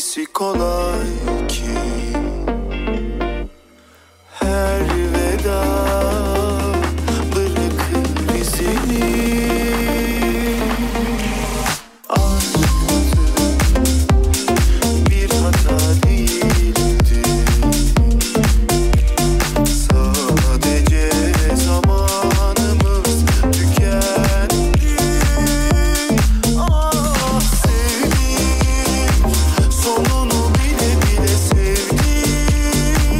öylesi kolay ki her veda bırakır izini. Bir hata değildi, sadece zamanımız tükendi. Ah sevdim, sonunu bile bile sevdim.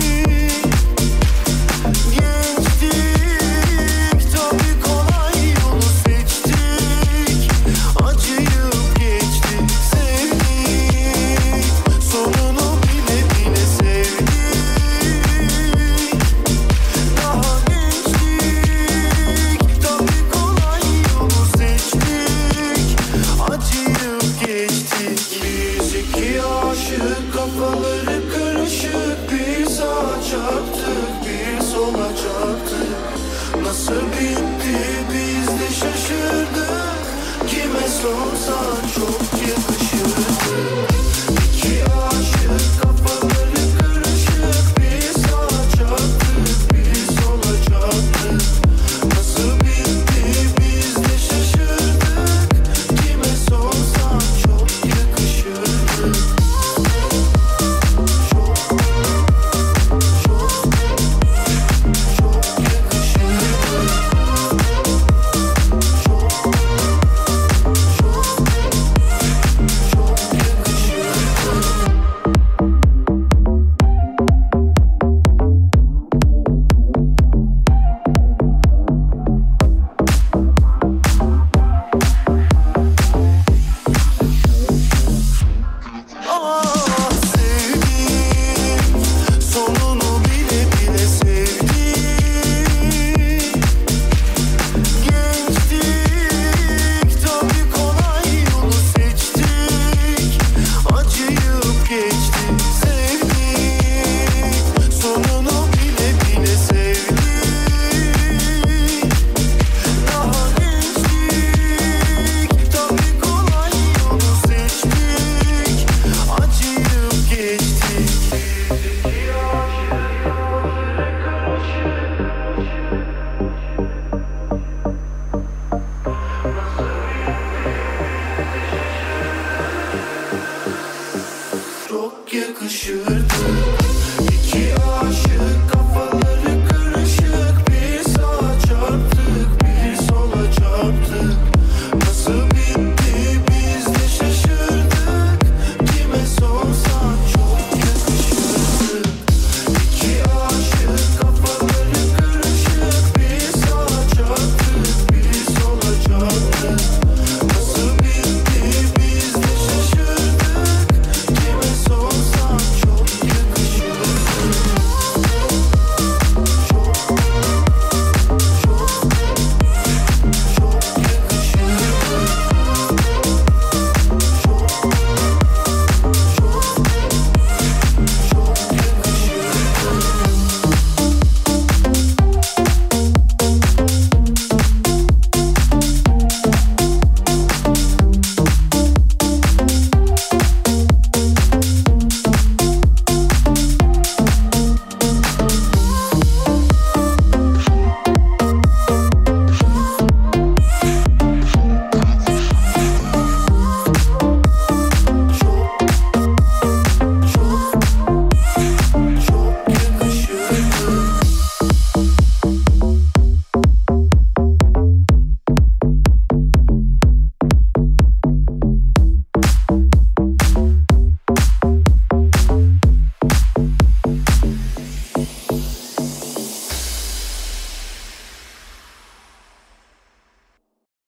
Geçtik tabii kolay yolu seçtik, acıyıp geçtik. Sevdik, sonunu bile bile sevdik. Daha gençtik, tabii kolay yolu seçtik, acıyıp geçtik. Biz iki aşık, kafaları karışık, bir sağa çarptık, bir sola çarptık. Nasıl bitti biz de şaşırdık, kime sorsan çok